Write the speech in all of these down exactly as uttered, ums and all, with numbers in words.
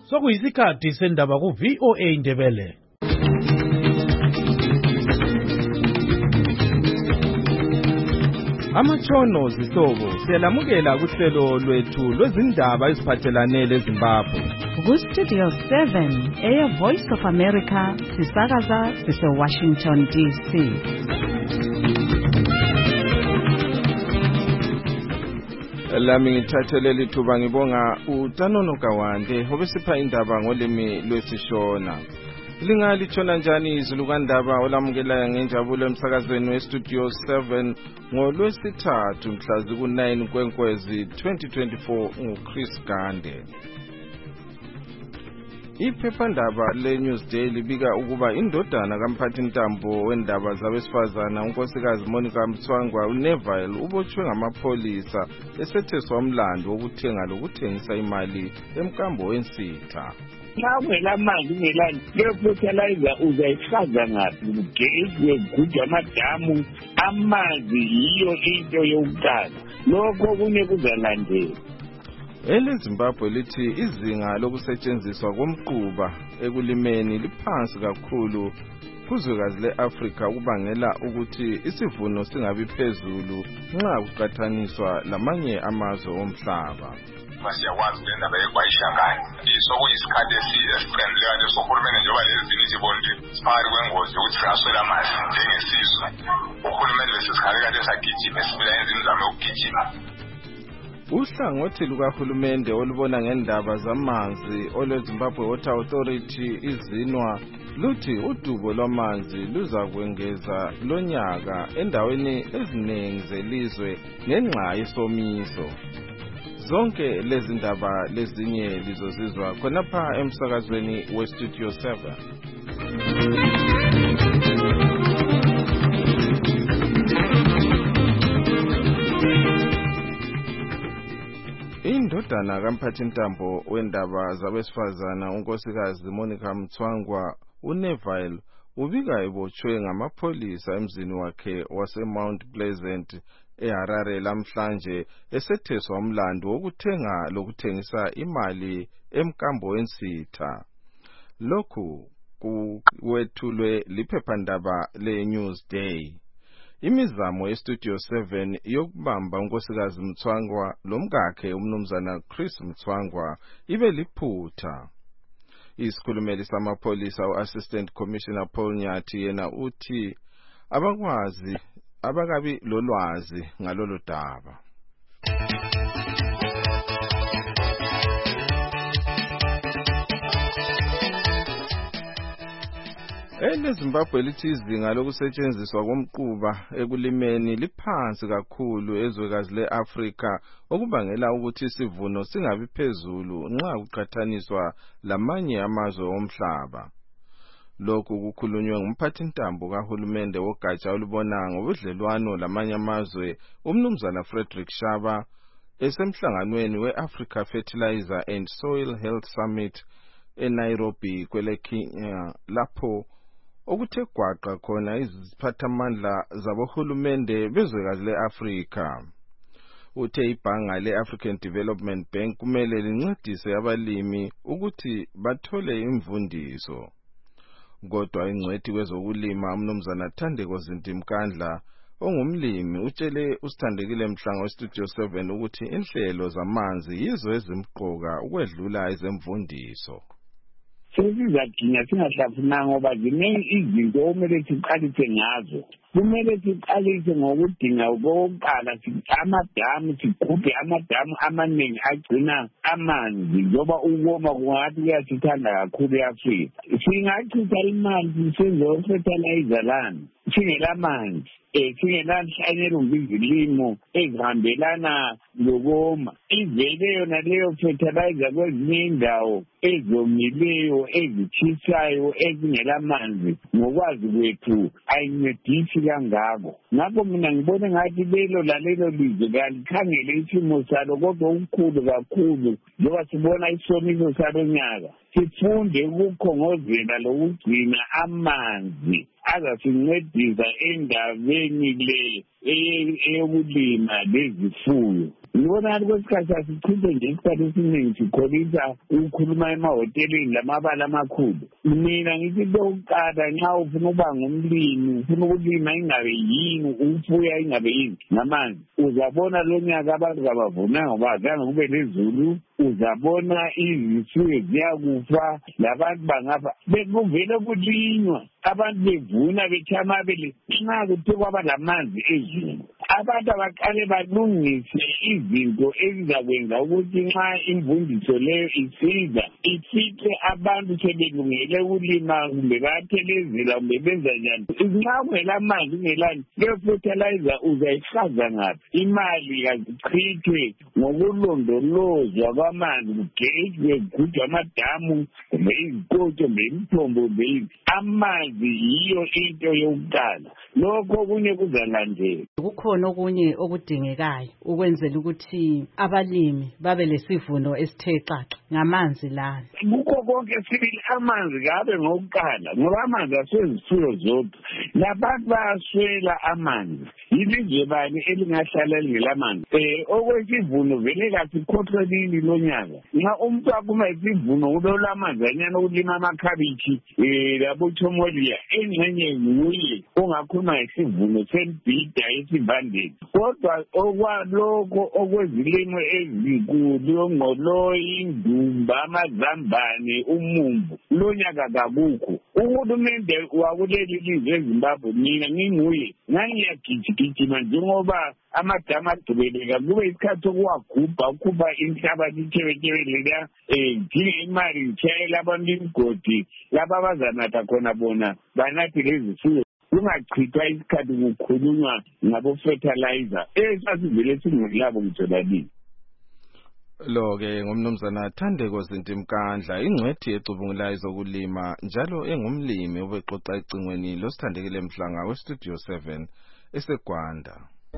sokuyisikhathi sendaba ku V O A Ndebele. Amatshono zihlobo siyalamukela kuhlelo lwethu lwezindaba eziphathelane leZimbabwe. Ku Studio seven eya Voice of America sisakaza sise Washington D C. Lami ngithathele lithuba ngibonga uTanono Kawande obesipha indaba ngolimi lwesishona. Lingalithona njani izulu kandaba olamukela ngenjabulo emsakazweni weStudio seven ngolwesithathu mhla ziku nine Nkwenkwezi twenty twenty-four nguChris Gande. Iphephandaba leNewsday libika ukuba indodana kamphathintambo wendaba zabesifazana unkosikazi Monica Mtswangwa uNeville ubotshwe ngamapholisa esetheswa umlando wokuthenga lokuthengisa imali emkambo wensitha. Ngela manje ngelani le fertilizer uzayichaza ngapi ugesi wegudwa amadamu amanzi yiyo into yokuqala lokho kunye kuzalandela. EleZimbabwe lithi izinga lokusetshenziswa komquba ekulimeni liphansi kakhulu kuzwekazi leAfrika kubangela ukuthi isivuno singabi phezulu nxa kuqathaniswa lamanye amazwe omhlaba. Masiyakwazi le ndaba yekwayishangane sokuyisikhathi esiqendileyo kade sohulumeni njengoba lezinye izibonke siphakathi kwengozi yokuthi singaswela amanzi njengesizwe. Uhulumeni lesisikhathi kade sagijima sibila imizamo yokugijima. Uhlangothi lukahulumende olubona ngendaba zamanzi olweZimbabwe Water Authority izinwa luthi udubo lwamanzi luza kwengeza lonyaka endaweni eziningi zelizwe ngenxa yesomiso. Zonke lezi ndaba lezinye lizozizwa khonapha emsakazweni weStudio seven. Indodana kamphathintambo wendaba zabesifazana unkosikazi Monica Mtswangwa uNeville ubika ebotshwe ngamapholisa emzini wakhe waseMount Pleasant eHarare lamhlanje esetheswa umlando wokuthenga lokuthengisa imali emkambo wensitha. Lokhu kuwethulwe liphephandaba leNewsday. Imizamo yeStudio seven yokubamba unkosikazi Mtswangwa lomkakhe umnumzana Chris Mtswangwa ibe liphutha. Isikhulumeli samapholisa uAssistant Commissioner Paul Nyathi yena uthi abakwazi abakabi lolwazi ngalolu daba. EleZimbabwe lithi izinga lokusetshenziswa komquba ekulimeni liphansi kakhulu ezwekazi leAfrika okubangela ukuthi isivuno singabi phezulu nxa kuqathaniswa lamanye amazwe omhlaba. Lokhu kukhulunywe ngumphathintambo kahulumende wogatsha olubona ngobudlelwano lamanye amazwe umnumzana Frederick Shaba esemhlanganweni weAfrica Fertilizer and Soil Health Summit eNairobi kweleKenya lapho okuthe gwaqa khona iziphathamandla zabohulumende bezwekazi leAfrika. Uthe ibhanga leAfrican Development Bank kumele lincedise abalimi ukuthi bathole imvundiso. Kodwa ingcwethi kwezokulima umnumzana Thandeko Zintimkandla ongumlimi utshele usithandekile mhlanga weStudio seven ukuthi inhlelo zamanzi yizo ezimqoka ukwedlula ezemvundiso. Sesizadinga singahlafuna ngoba ziningi izinto okumele siqalise ngazo. Kumele siqalise ngokudinga okokuqala amadamu sigubhe amadamu amaningi agcina amanzi njoba ukoma kungathi kuyasithanda kakhulu eAfrika. Singachitha imali senze fertilizer land singelamanzi singelanhlanyelo ngizilimo ezihambelana lokoma ivele yona leyo fertilizer kwezinye indawo ezomileyo ezitshisayo ezingelamanzi ngokwazi kwethu ayincedisi kangako. Ngakho mina ngibone ngathi lelo lalelo lizwe kalikhangele isimo salo kodwa ukukhulu kakhulu njengoba sibona isomiso salonyaka. Sifunde ukukhongozela lokugcina amanzi azasincedisa endabeni le eyokulima lezifuyo. Ngibona ukuthi kwesikhathi asichithe nje isikhathi esiningi sikholisa ukukhuluma emahoteleni lamabala amakhulu. Mina ngithi into yokuqala nxa ufuna ukuba ngumlimi, ufuna ukulima ingabe yini, ufuya ingabe yini, ngamanzi. Uzabona lo nyaka abantu kabavunanga ngoba azange kube lezulu, uzabona izifuyo ziyakufa, labantu bangafa. Bekuvele kulinywa, abantu bevuna betshaya amabele nxa kuthe kwaba lamanzi ezweni. Abantu abaqale balungise izinto ezizakwenza ukuthi nxa imvundiso leyo isiza ifice abantu sebelungele ukulima, kumbe bayathelezela, kumbe benza njani. Nxa kungelamanzi kungelani, leyo fertilizer uzayihlaza ngaphi? Imali kazichithwe ngokulondolozwa kwamanzi, kugejwe kugujwe amadamu, kumbe izikotsho, kumbe imithombo, kumbe amanzi yiyo into yokuqala. Lokho okunye kuzalandela. Kukhona okunye okudingekayo ukwenzela ukuthi abalimi babe lesivuno esithe xaxa ngamanzi lana. Kukho konke sibili amanzi kabe ngokuqala, ngoba amanzi asezifuyo zodwa. Labantu bayaswela amanzi. Yilizwe bani elingahlala lingelamanzi? Eh okwesivuno vele kasikhohlwe nini lo nyaka. Nxa umuntu aphuma isivuno kulola amanzi anyana ukulima amakhabichi eh labo chomolia engxenye nguye ongakhuluma isivuno sembida esivandeni. Kodwa okwaloko okwezilimo ezinkulu ongqoloyi, indumba, amazambane, umumbu lo nyaka kakukho. Uhulumende wakuleli lizwe eZimbabwe mina nginguye ngangiyagijigijima njengoba amadamu adubeleka kube isikhathi sokuwagubha ukuba inhlabathi ithebetebeleka eh dinge imali ngitshayela abantu imigodi laba abazanatha khona bona banathi lezifuyo. Kungachithwa isikhathi kukhulunywa ngabo fertilizer esasivele singolabo ngitholani. Lo ke ngomnumzana Thandeko Zintimkandla ingcwethi ecubungulayo zokulima njalo engumlimi obexoxa ecingweni losithandekile Mhlanga we Studio seven eseGwanda.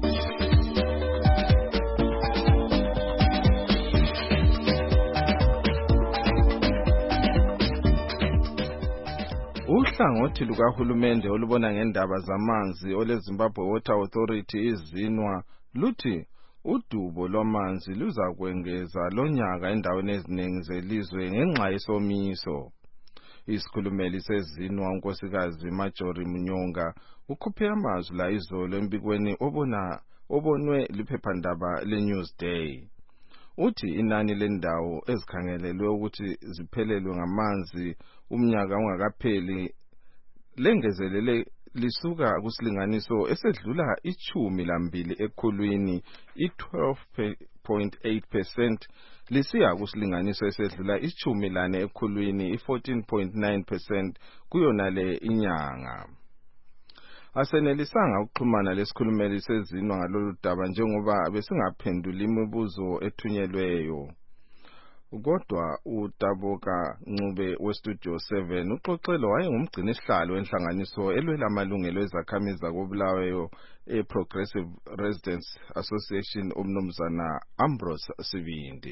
Uhlangothi lukahulumende olubona ngendaba zamanzi oleZimbabwe Water Authority izinwa luthi udubo lwamanzi luza kwengeza lonyaka endaweni eziningi zelizwe ngenxa yesomiso. Isikhulumeli sezinwa unkosikazi Majori Mnyonga ukhuphe amazwi la izolo embikweni obona obonwe liphephandaba leNewsday. Uthi inani lendawo ezikhangelelwe ukuthi ziphelelwe ngamanzi umnyaka ungakapheli lengezelele lisuka kusilinganiso esedlula ichumi lambili ekhulwini i-twelve point eight percent lisiya kusilinganiso esedlula ichumi lane ekhulwini i-fourteen point nine percent kuyona le inyanga. Asenelisanga ukuxhumana lesikhulumeli sezinwa ngalolu daba njengoba besingaphendula imibuzo ethunyelweyo. Kodwa uDaboka Ncube we Studio seven uxoxelo wayengumgcini sihlalo wenhlanganiso elwela amalungelo ezakhamizi zakoBulawayo eProgressive Residents Association umnumzana Ambrose Sibindi.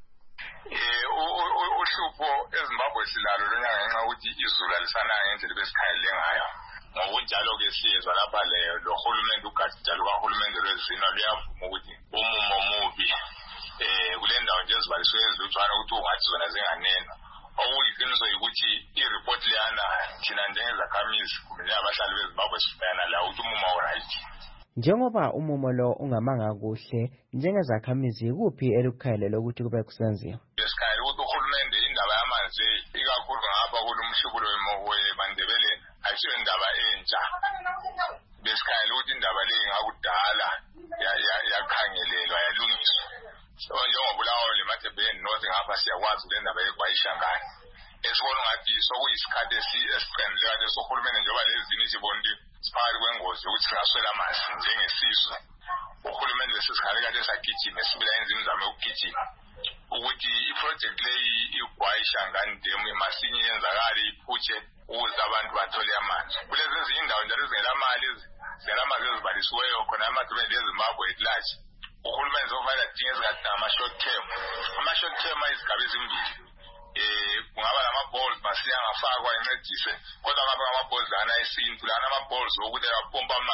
Eh uhlupho eZimbabwe silalo lonyaka ngenxa ukuthi izulu alisananga ngendlela besikhayilela ngayo. Ngokunjalo ke siyezwa lapha le lohulumende ugatsha lukahulumende lwezinwa luyavuma ukuthi umumo mubi eh kule ndawo nje ezibaliswe ezilutshwana ukuthi ungathi zona zinganeno. Okuyiqiniso ukuthi i-report leyana thina njengezakhamizi kumele abahlali beZimbabwe sifuna la ukuthi umumo uright. Njengoba umumo lo ungamanga kuhle njengezakhamizi kuphi elukukhayelela ukuthi kube kusenziwa? Besikhayela ukuthi uhulumende indaba yamanzi ikakhulu ngapha kulumhlubulo weMandebele ayisiyo indaba entsha. Besikhayela ukuthi indaba le ngakudala yakhangelelwa yalungiswa. So njengoba Bulawayo leMathebeni North ngapha siyakwazi le ndaba yeGwayishangane. Esibona ngathi sokuyisikhathi esiqhendileyo leso uhulumende njengoba lezini sibonke siphakathi kwengozi ukuthi singaswela amanzi njengesizwe. Uhulumende lesisikhathi kade sagijima sibila enzini zame ukugijima ukuthi iproject leyi iGwayishangane Dam masinye yenzakala iphutshe ukuze abantu bathole amanzi. Kulezi ezinye indawo njalo ezingela mali zingelamanzi ezibalisiweyo khona amadolobha eZimbabwe at large. Uhulumende zofanele adinge ezingathi ama-short term. Ama-short term ayizigaba ezimbili. Eh kungaba lama-balls masiyangafakwa incedise kodwa ngabe ama-balls lana esintu lana ama-balls wokuthi ayapompa amanzi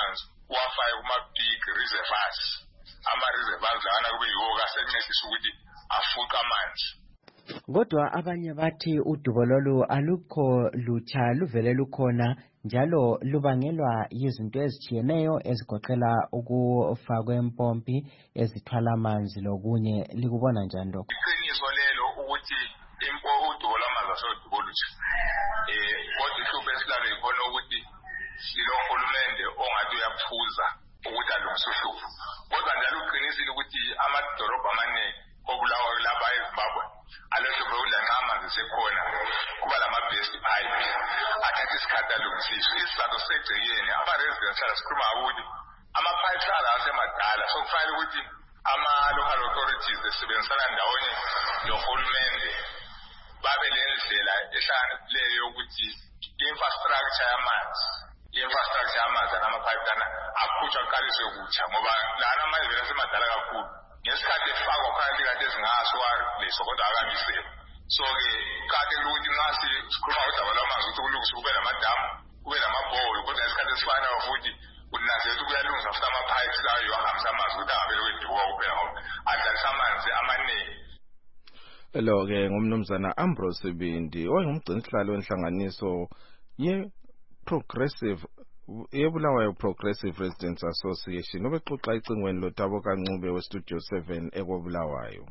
wafaya kuma-big reservoirs ama-reservoirs lana kube yiwo kasencedisa ukuthi afuqa amanzi. Kodwa abanye bathi udubo lolu alukho lutsha luvele lukhona njalo lubangelwa yizinto ezitshiyeneyo ezigoqela ukufa kwempompi ezithwala amanzi lokunye. Likubona njani lokho? Iqiniso lelo ukuthi impo udubo lwamanzi asedubo lutsha eh kodwa ihlupho esilalo ikhona ukuthi silohulumende ongathi uyaphuza ukuthi alungise uhlupho. Kodwa njalo uqinisile ukuthi amadolobha amaningi obulawayo lapha eZimbabwe alehlupho ulanxa amanzi sekhona kuba lama-best pipe athatha isikhathi alungisiswe. Isizathu segcekeni ama-residents sikhuluma ukuthi ama-pipes ala asemadala, so kufanele ukuthi ama-local authorities besebenzisana ndawonye nohulumende babe lendlela ehlakaniphileyo yokuthi i-infrastructure yamanzi i-infrastructure yamanzi anama-pipe lana akhutshwa aqaliswe kutsha ngoba lana amanye vele asemadala kakhulu. Ngesikhathi efakwa phakathi kade ezingaswaleso kodwa akamisele. So-ke kade ukuthi nxa sikhuluma udaba lwamanzi ukuthi kulungise kube namadamu kube namabholo kodwa ngesikhathi esifanayo futhi kunanzelisa ukuthi kuyalungisa futhi ama-pipes layo ahambisa amanzi ukuthi angavele kwedibuka kuphela ngoba adlalisa amanzi amaningi. Lo-ke ngumnumzana Ambrose Bindi ongumgcinisihlalo wenhlanganiso ye-Progressive yeBulawayo Progressive Residents Association obexoxa icingweni loTabo Kancube weStudio seven ekobulawayo.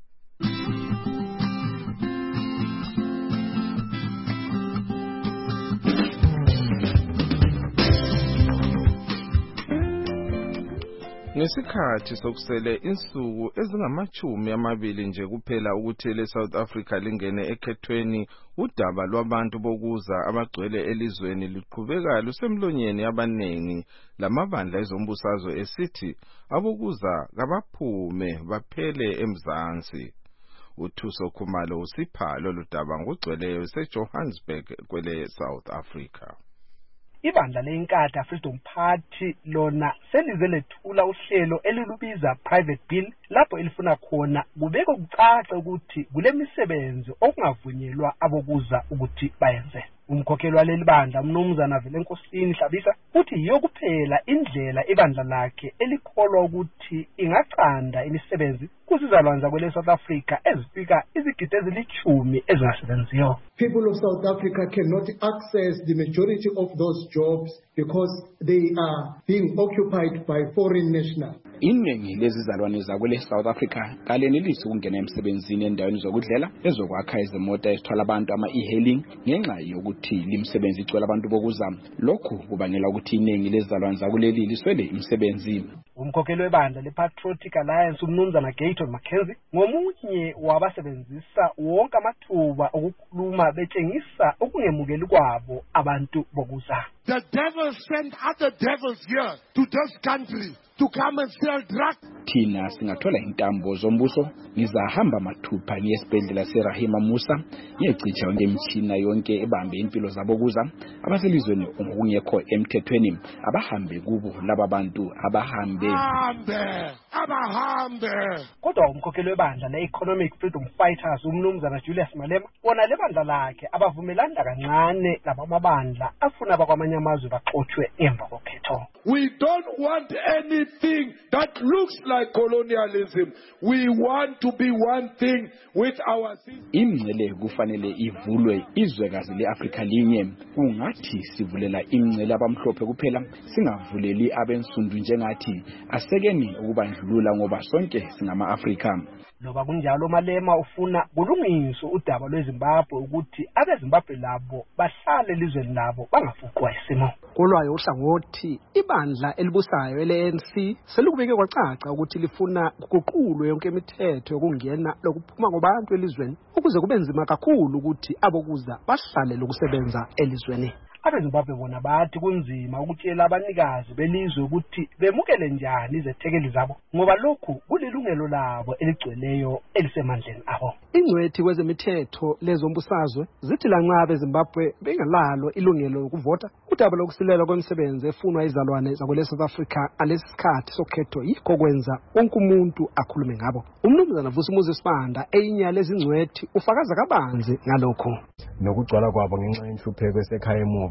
Ngesikhathi sokusele insuku ezingamachumi amabili nje kuphela ukuthi leSouth Africa lingene ekhethweni, udaba lwabantu bokuza abagcwele elizweni luqhubeka lusemlonyeni abanengi lamabandla ezombusazwe esithi abokuza kabaphume baphele eMzansi. uThuso Khumalo usipha lolu daba ngogcweleyo eseJohannesburg kwele South Africa. Ibandla leNkatha Freedom Party lona selize lethula uhlelo elilubiza private bill lapho elifuna khona kubeke kucaca ukuthi kulemisebenzi okungavunyelwa abokuza ukuthi bayenze. Umkhokheli waleli bandla umnumzana Velenkosini Hlabisa uthi yiyo kuphela indlela ibandla lakhe elikholwa ukuthi ingacanda imisebenzi kuzizalwanza kwele South Africa ezifika izigidi ezilithumi ezingasebenziyo. People of South Africa cannot access the majority of those jobs because they are being occupied by foreign nationals. Iningi lezizalwane zakwele South Africa kalenelisi ukungena emsebenzini endaweni zokudlela ezokwakha izimota ezithwala abantu ama e-hailing ngenxa yokuthi limsebenzi icwela abantu bokuza. Lokhu kubangela ukuthi iningi lezizalwane zakuleli liswele imisebenzi. Umkhokheli webandla lePatriotic Alliance umnumzana Gayton Mackenzie ngomunye wabasebenzisa wonke amathuba okukhuluma betshengisa ukungemukeli kwabo abantu bokuza. The devil sent other devils here to this country to come and sell drugs. Thina singathola intambo zombuso ngizahamba mathupha ngiyesibhedlela seRahima Musa ngiyecicha ngemtshina yonke ebambe impilo zabokuza abaselizweni ngokungekho emthethweni abahambe kubo laba bantu abahambe hambe abahambe. Kodwa umkhokheli webandla le-Economic Freedom Fighters umnumzana Julius Malema wona lebandla lakhe abavumelana kancane labamabandla afuna bakwamanye amazwe baxoxwe emva kokhetho. We don't want anything that looks like colonialism. We want to be one thing with our citizens. Imngcele kufanele ivulwe izwekazi leAfrika linye. Ungathi sivulela imngcele abamhlophe kuphela singavuleli abensundu njengathi asekeni ukubandlulula ngoba sonke singama-Afrika. Loba kunjalo Malema ufuna kulungiswe udaba lweZimbabwe ukuthi abeZimbabwe labo bahlale elizweni labo bangafuqwa isimo. Kolwayo uhlangothi ibandla elibusayo ele-A N C selukubeke kwacaca ukuthi lifuna ukuguqulwe yonke imithetho yokungena lokuphuma kwabantu elizweni ukuze kube nzima kakhulu ukuthi abokuza bahlale lokusebenza elizweni. AbeZimbabwe bona bathi kunzima ukutshela abanikazi belizwe ukuthi bemukele njani izethekeli zabo ngoba lokhu kulilungelo labo eligcweleyo elisemandleni abo. Ingcwethi kwezemithetho lezombusazwe zithi lanxa abeZimbabwe bengalalo ilungelo lokuvota udaba lokusilela kwemisebenzi efunwa izalwane zakwele South Africa alesikhathi sokhetho yikho kwenza wonke umuntu akhulume ngabo. Umnumzana Vusumuzi Sibanda eyinyale ezingcwethi ufakaza kabanzi ngalokho. Nokugcwala kwabo ngenxa yenhlupheko esekhaya emuva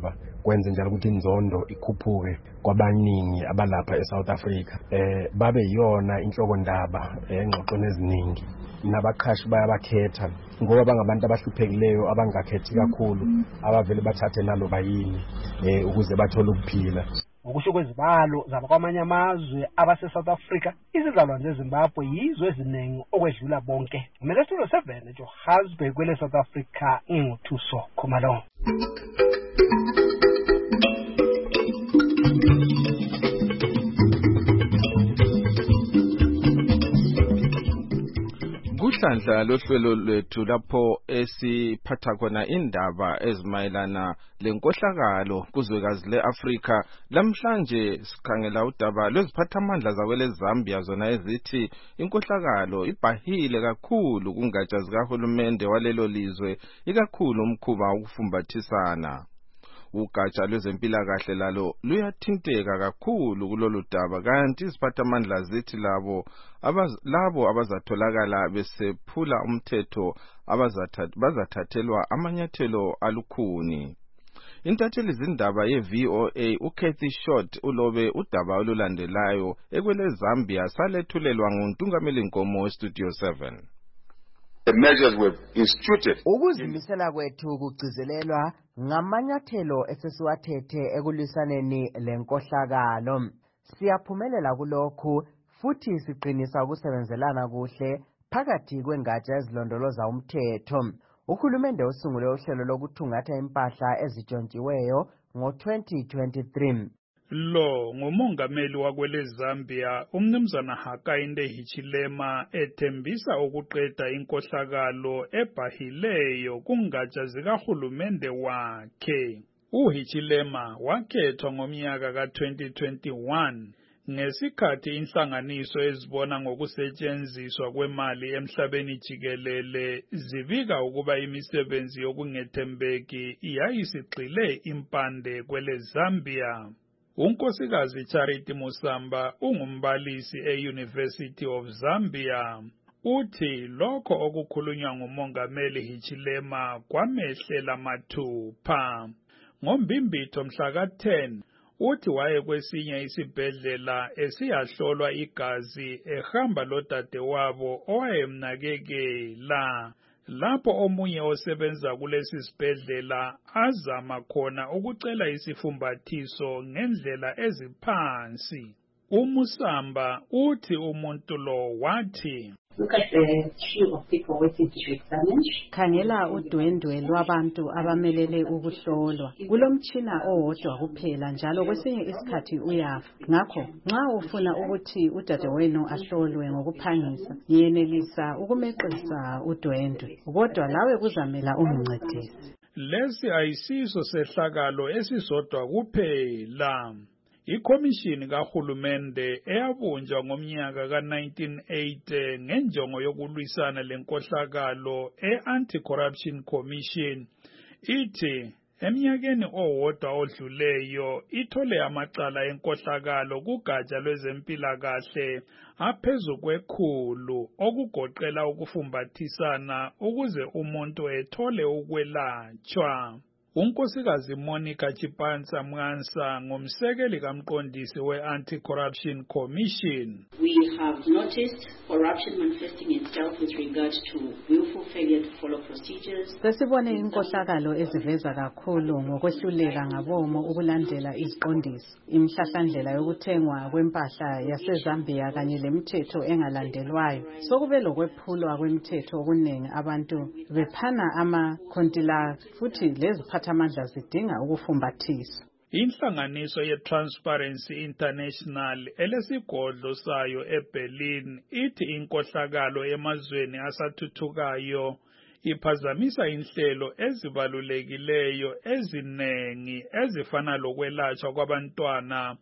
indaba kwenze njalo ukuthi inzondo ikhuphuke kwabaningi abalapha eSouth Africa eh babe yona inhloko ndaba engxoxweni eziningi nabaqhashi bayabakhetha ngoba bangabantu abahluphekileyo abangakhethi kakhulu abavele bathathe nalo bayini eh ukuze bathole ukuphila. Ngokusho kwezibalo zabakwamanye amazwe abase-South Africa, izizalwane zeZimbabwe yizo eziningi okwedlula bonke. Mina Studio seven eJohannesburg kwele South Africa nginguthuso Khumalo. Kuhlandla lohlelo lwethu lapho esiphatha khona indaba ezimayelana lenkohlakalo kuzwekazi leAfrika. Lamhlanje sikhangela udaba lweziphathamandla zakwele Zambia zona ezithi inkohlakalo ibhahile kakhulu kungatsha zikahulumende walelo lizwe, ikakhulu umkhuba wokufumbathisana. Ugatsha lwezempilakahle lalo luyathinteka kakhulu kulolu daba, kanti iziphathamandla zithi labo abaz, labo abazatholakala besephula umthetho bazathathelwa amanyathelo alukhuni. Intatheli zindaba ye-V O A uKathy Short ulobe udaba olulandelayo ekwele Zambia salethulelwa nguNtungameli Nkomo weStudio seven. The measures were instituted. Ukuzimisela kwethu kugcizelelwa ngamanyathelo esesiwathethe ekulwisaneni lenkohlakalo. Siyaphumelela kulokhu futhi siqinisa ukusebenzelana kuhle phakathi kwengatsha ezilondoloza umthetho. Uhulumende usungule uhlelo lokuthungatha impahla ezitshontshiweyo ngo twenty twenty-three. Lo ngumongameli wakwele Zambia umnumzana Hakainde Hichilema ethembisa ukuqeda inkohlakalo ebhahileyo kungatsha zikahulumende wakhe. UHichilema wakhethwa ngomnyaka ka twenty twenty-one ngesikhathi inhlanganiso ezibona ngokusetshenziswa kwemali emhlabeni jikelele zibika ukuba imisebenzi yokungethembeki yayisigxile impande kwele Zambia. Unkosikazi Charity Musamba ungumbalisi e-University of Zambia. Uthi lokho okukhulunywa ngumongameli Hichilema kwamehlela mathupha. Ngombimbitho mhla ka ten uthi waye kwesinye isibhedlela esiyahlolwa igazi ehamba lodadewabo owayemnakekela. Lapho omunye osebenza kulesi sibhedlela azama khona ukucela isifumbathiso ngendlela eziphansi. Umusamba uthi umuntu lo wathi, Look at the queue of people waiting to be examined. Khangela udwendwe lwabantu abamelele ukuhlolwa. Kulomtshina owodwa kuphela njalo kwesinye isikhathi uyafa. Ngakho nxa ufuna ukuthi udadewenu ahlolwe ngokuphangisa, yenelisa ukumeqisa udwendwe. Kodwa lawe kuzamela umncedisi. Lesi ayisiso sehlakalo esisodwa kuphela. Ikomishini kahulumende eyabunjwa ngomnyaka ka nineteen eighty ngenjongo yokulwisana lenkohlakalo e-Anti-Corruption Commission ithi eminyakeni owodwa odluleyo ithole amacala enkohlakalo kugatsha lwezempilakahle aphezu kwekhulu okugoqela ukufumbathisana ukuze umuntu ethole ukwelatshwa. Unkosikazi Monica Chipanza Mwansa ngumsekeli kamqondisi we-Anti-Corruption Commission. We have noticed corruption manifesting itself with regard to willful failure to follow procedures. Sesibone inkohlakalo eziveza kakhulu ngokwehluleka ngabomo ukulandela iziqondiso. Imhlahlandlela yokuthengwa kwempahla yaseZambia kanye lemithetho engalandelwayo. Sokube lokwephulwa kwemithetho okuningi abantu bephana ama-kontilaki futhi lezi amandla zidinga ukufumbathiswa. Inhlanganiso ye-Transparency International elesigodlo sayo eBerlin ithi inkohlakalo emazweni asathuthukayo iphazamisa inhlelo ezibalulekileyo ezinengi ezifana lokwelatshwa kwabantwana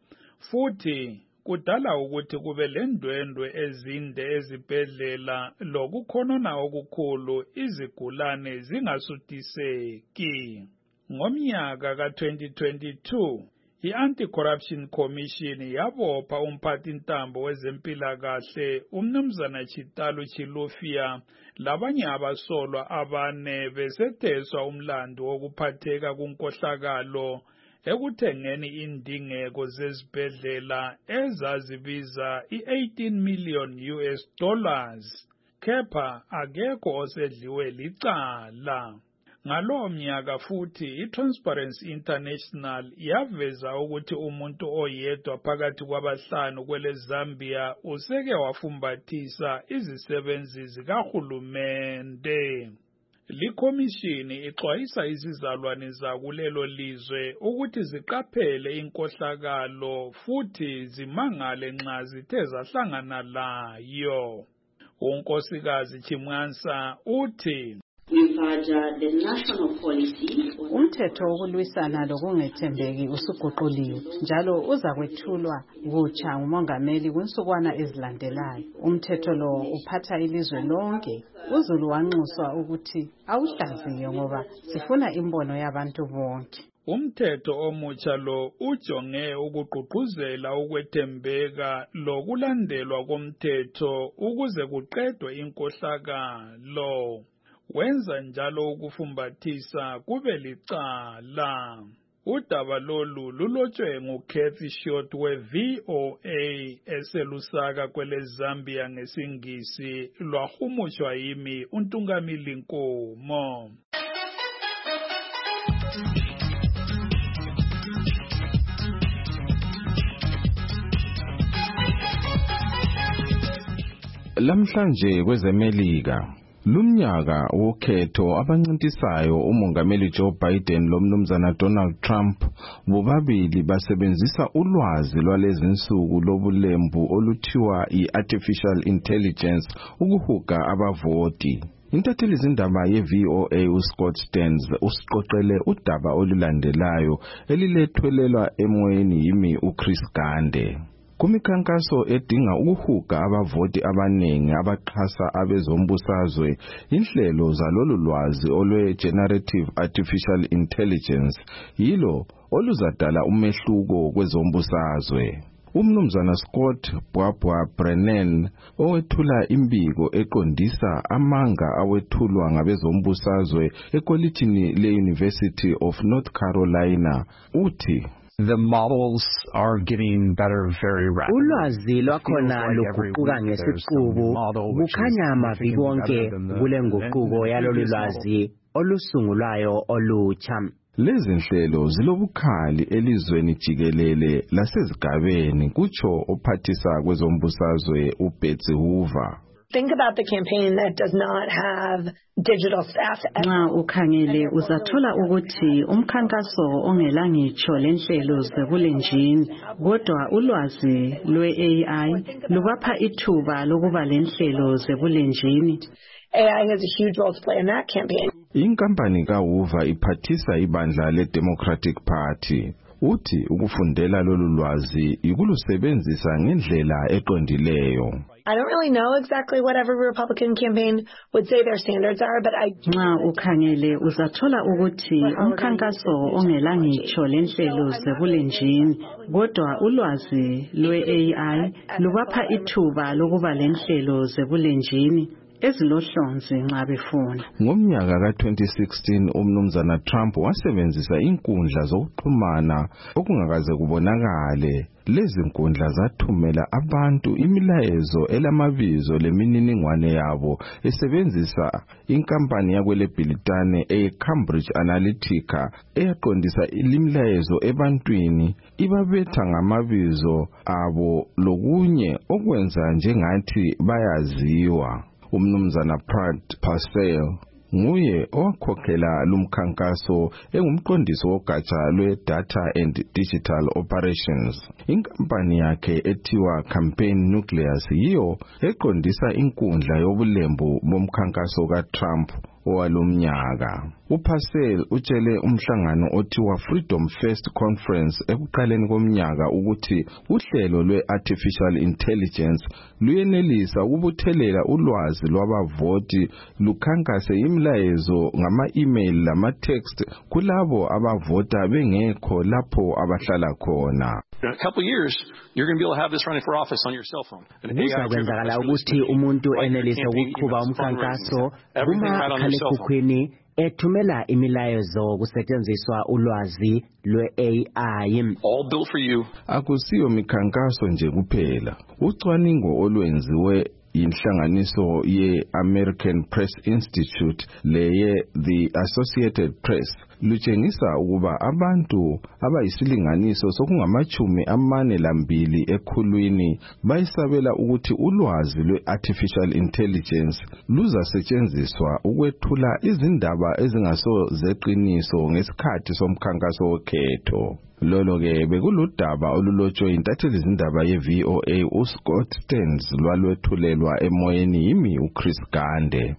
futhi kudala ukuthi kube lendwendwe ezinde ezibhedlela lokukhonona okukhulu izigulane zingasuthiseki. Ngomnyaka ka twenty twenty-two I-Anti-Corruption Commission yabopha umphathintambo wezempilakahle umnumzana Chitalu Chilufya labanye abasolwa abane besetheswa umlando wokuphatheka kunkohlakalo ekuthengeni indingeko zezibhedlela ezazibiza i-eighteen million U S dollars. Kepha akekho osedliwe licala. Ngalowo mnyaka futhi i-Transparency International yaveza ukuthi umuntu oyedwa phakathi kwabahlanu kwele Zambia useke wafumbathisa izisebenzi zikahulumende. Likhomishini ixwayisa izizalwane zakulelo lizwe ukuthi ziqaphele inkohlakalo futhi zimangale nxa zithe zahlangana layo. unkosikazi Chimwansa uthi umthetho wokulwisana lokungethembeki usuguquliwe njalo uza kwethulwa kutsha ngumongameli kwinsukwana ezilandelayo. Umthetho lo uphatha ilizwe lonke. Uzulu wanxuswa ukuthi awuhlaziye ngoba sifuna imbono yabantu bonke. Umthetho omutsha lo ujonge ukugqugquzela ukwethembeka lokulandelwa komthetho ukuze kuqedwe inkohlakalo. Wenza njalo ukufumbathisa kube licala. Udaba lolu lulotshwe nguKathy Short we-V O A eselusaka kwele Zambia ngesingisi lwahumushwa yimi uNtungamili Nkomo. Lamhlanje kwezemelika lumnyaka wokhetho abancintisayo umongameli Joe Biden lomnumzana Donald Trump bobabili basebenzisa ulwazi lwalezi insuku lobulembu oluthiwa i-artificial intelligence ukuhuga abavoti. Intatheli zindaba ye-V O A uScott Stearns usiqoqele udaba olulandelayo elilethwelelwa emoyeni yimi uChris Gande. Kumikhankaso edinga ukuhuga abavoti abanengi abaxhasa abezombusazwe, inhlelo zalolu lwazi olwe generative artificial intelligence yilo oluzadala umehluko kwezombusazwe. Umnumzana Scott Bwabwa Brennan owethula imbiko eqondisa amanga awethulwa ngabezombusazwe ekolitshini le-University of North Carolina uthi the models are getting better very rapidly. Ulwazi lwakhona luguquka ngesiqubu kukhanya amaviki onke kule nguquko yalolu lwazi olusungulwayo olutsha. Lezi nhlelo zilobukhali elizweni jikelele lasezigabeni kutsho ophathisa kwezombusazwe uBetsy Hoover. Think about the campaign that does not have digital staff. Nxa ukhangele uzathola ukuthi umkhankaso ongela ngitsho lenhlelo zekulenjini kodwa ulwazi lwe-A I lubapha ithuba lokuba lenhlelo zekulenjini. A I has a huge role to play in that campaign. Inkampani kaHoover iphathisa ibandla le-Democratic Party. Uthi ukufundela lolu lwazi ikulusebenzisa ngendlela eqondileyo. I don't really know exactly what every Republican campaign would say their standards are, but I nxa ukhangele uzathola ukuthi umkhankaso ongela ngitsho lenhlelo zekulenjini kodwa ulwazi lwe-A I lubapha ithuba lokuba lenhlelo zekulenjini ezilohlonzi nxa befuna. Ngomnyaka ka twenty sixteen umnumzana Trump wasebenzisa inkundla zokuxhumana okungakaze kubonakale. Lezi nkundla zathumela abantu imilayezo elamabizo lemininingwane yabo esebenzisa inkampani yakwele Britane eCambridge Analytica eyaqondisa imilayezo ebantwini ibabetha ngamabizo abo lokunye okwenza njengathi bayaziwa. Umnumzana Brad Parscale nguye owakhokhela lumkhankaso engumqondisi wogatsha lwe-Data and Digital Operations. Inkampani yakhe ethiwa Campaign Nucleus yiyo eqondisa inkundla yobulembu bomkhankaso kaTrump owalomnyaka. uParcell utshele umhlangano othiwa Freedom First Conference ekuqaleni komnyaka ukuthi uhlelo lwe-artificial intelligence luyenelisa ukubuthelela ulwazi lwabavoti lukhankase imilayezo ngama-email lama-text kulabo abavota bengekho lapho abahlala khona. In a couple of years, you're going to be able to have this running for office on your cell phone. Kuzakwenzakala ukuthi umuntu enelise ukuqhuba umkhankaso kumakhalekhukhwini ethumela imilayezo kusetshenziswa ulwazi lwe-A I. All built for you. Akusiyo mikhankaso nje kuphela. Ucwaningo olwenziwe inhlanganiso ye-American Press Institute leye The Associated Press lutshengisa ukuba abantu abayisilinganiso sokungamachumi amane lambili ekhulwini bayisabela ukuthi ulwazi lwe-artificial intelligence luzasetshenziswa ukwethula izindaba ezingaso zeqiniso ngesikhathi somkhankaso wokhetho. Lolo ke bekuludaba olulotshwe intatheli izindaba ye-V O A uScott Stearns lwalwethulelwa emoyeni yimi uChris Gande.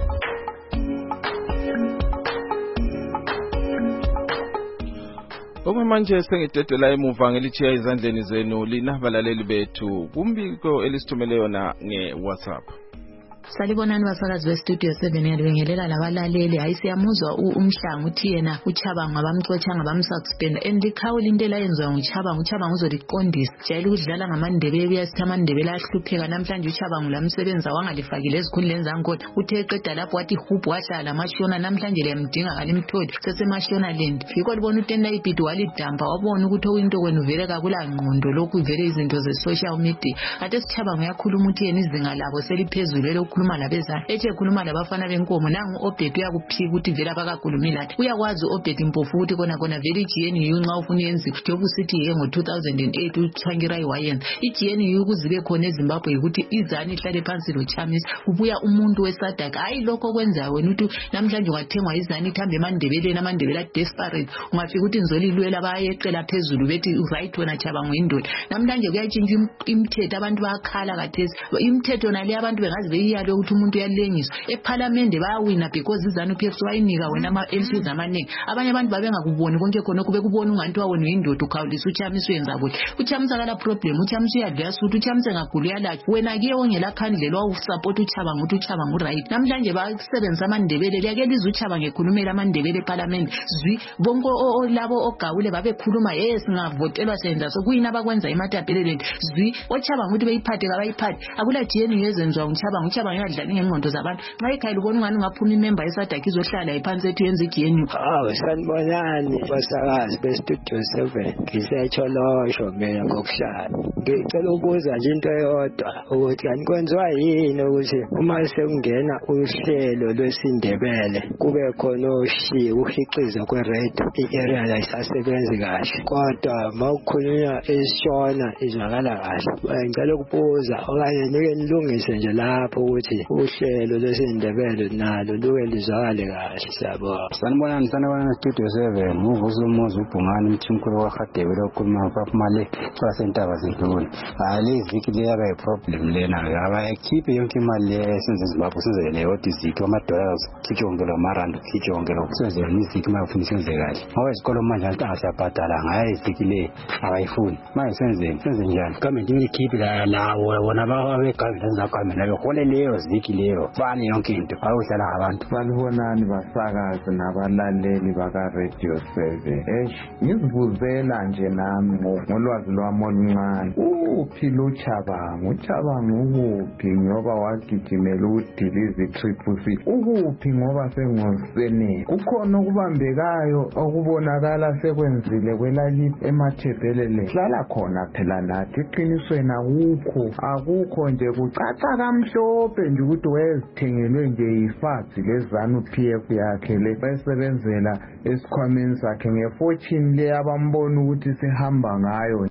Okwamanje sengidedela emuva ngelichiya izandleni zenu lina balaleli bethu kumbiko elisithumele yona nge-WhatsApp. Salibonani basakazi bestudio seven yalibingelela labalaleli ayisiyamuzwa umhlangu uthi yena uChabangu abamcotsha ngabamsuspend endikhawula into elayenzwa nguChabangu uChabangu uzoliqondisa jayele ukudlala ngamandebele uyasithi amandebele ahlupheka namhlanje uChabangu lamsebenza wangalifakile ezikhundleni zankona uthe eqeda lapho wathi hubhu wahlala amashona namhlanje liyamdinga kalimtholi sesemashona land yiko libona utenda ibhidi walidampa wabona ukuthi oyinto kwenu vele kakula ngqondo lokhu vele izinto ze-social media ade siChabangu yakhuluma uthi yena izinga labo seliphezulu elokukhuluma labezana eche khuluma labafana benkomo nangu Obed uyakuphika ukuthi vele abakakhulumi lathi uyakwazi Obed impofu ukuthi kona kona vele G N U nxa ufuna yenzi njengoba usithi ye ngo two thousand eight uThwangirai wayenza i-G N U ukuzibe khona eZimbabwe ukuthi izani ihlale phansi loChamisa kubuya umuntu weSADC hayi lokho kwenza wena uthi namhlanje wathengwa izani ithambe emandebeleni amandebela desperate ungafika ukuthi nzolilwela bayeqela phezulu bethi right wena Chabangu indoda namhlanje kuyatshintsha imithetho abantu bayakhala kathesi imithetho nale abantu bengazi beyiyalo ukuthi umuntu uyalengiswa eParliament bayawina because izanu P F wayinika wena ama M Ps amaningi abanye abantu babengakuboni konke khona kube kubona unganti wawona indoda ukhawulisa uChamisa uyenza kuhle uChamisa kala problem uChamisa uyadlasa ukuthi uChamisa engagulu yalathi wena ke ongela khandlela wawusupport uChabangu ukuthi uChabangu right namhlanje basebenza amandebele liyake liza uChabangu ekhulumela amandebele eParliament zwi bonke labo ogawule babekhuluma yes ngavotelwa senza so kuyina abakwenza ematapeleleni zwi oChabangu ukuthi beyiphathe kabayiphathe akula G N U yezenzwa uChabangu uChabangu uyadlala ngengqondo zabantu nxa ekhaya ubona ungani ungaphuma imember yeSADC izohlala iphansi ethu yenza iG N U. Hawu sanibonani basakazi bestudio seven ngisetsholosho mina ngokuhlala ngicela ukubuza nje into eyodwa ukuthi anikwenziwa yini ukuthi uma sekungena uhlelo lwesindebele kube khona ushi uhiciza kweredio i-area ayisasebenzi kahle kodwa mawukhulunywa esishona izwakala kahle ngicela ukubuza okanye nike nilungise nje lapho ukuthi uhlelo lwesindebele nalo luke lizwakale kahle siyabonga. Sanibonani sanibonani studio seven uvuzo umuzi ubhungani umthimkhulu wakadebele okhuluma papumale kwasentaba zidlule ale ziki leyaba iproblem lena abayikhiphe yonke imali lesenze Zimbabwe sizele yodwa iziki ama-dollars khitshongela amarandi khitshongela ukusenzela iziki mayefuna isenze kahle ngoba izikolo manje anti asiyabhadala ngayo iziki le abayifuni manje senzeni senze njani government imikhiphi lawo wona abegovernment zagovernment abehole leyo ziki leyo fani yonke into awudlala abantu. Sanibonani basakazi nabalaleli baka-Radio seven eish ngizibuzela nje nami ngolwazi lwami oluncane uphi luChabangu uChabangu ukuphi ngoba wagijimela ukudiliza i-triple C ukuphi ngoba sengoseneni kukhona okubambekayo okubonakala sekwenzile kwelalithi emathebhelele hlala khona phela nathi iqinisweni akukho akukho nje kucaca kamhlophe nje ukuthi wezithengelwe nje yifazi lezanu P F yakhe le bayisebenzela esikhwameni sakhe ngefortune le abambona ukuthi sehamba ngayo.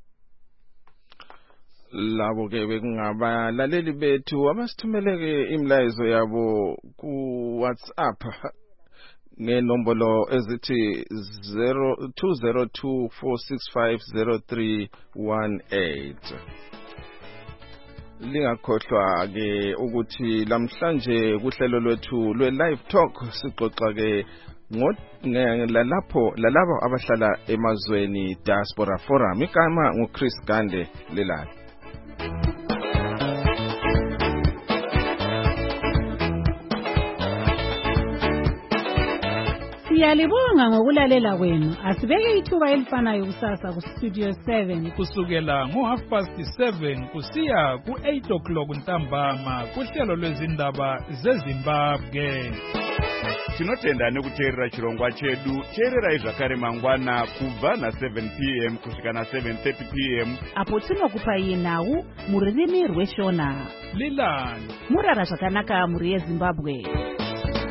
Labo ke bekungabalaleli bethu abasithumeleke imlayezo yabo ku WhatsApp ngenombolo ezithi two zero two four six five zero three one eight Lingakhohlwa ke ukuthi lamhlanje kuhlelo lwethu lwe live talk sixoxa ke lalapho lalabo abahlala emazweni Diaspora Forum. Igama nguChris Gande Lelala. Siyalibonga ngokulalela kwenu. Asibeke ithuba elifanayo kusasa ku Studio seven kusukela ngo half past seven kusiya ku eight o'clock ntambama kuhlelo lwezindaba zeZimbabwe. Tinotenda nekuteerera chirongwa chedu. Teerera zvakare mangwana kubva na seven p m kusvika na seven thirty p m apo tinokupai nhau mururimi rweshona. Lilani murara zvakanaka muri yeZimbabwe.